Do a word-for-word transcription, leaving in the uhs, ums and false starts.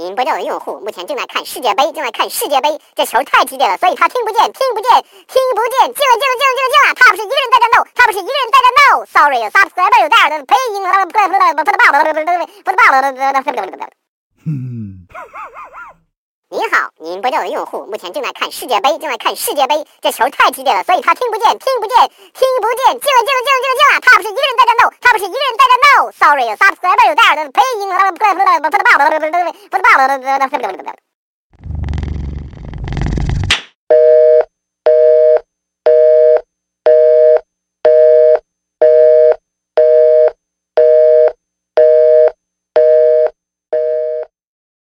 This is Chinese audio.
您拨叫的用户目前正在看世界杯，正在看世界杯，这球太激烈了，所以他听不见，听不见，听不见，进了，进了，进了，进了，进了，他不是一个人在这 no， 他不是一个人在这 no，sorry， subscriber 有there， paying， 您好，您拨叫的用户目前正在看世界杯，正在看世界杯，这球太激烈了，所以他听不见，听不见，听不见，进了，进了，进了，进了，进了，他不是一个人在这 no， 他不是一个人在这 no，sorry， subscriber 有there， paying，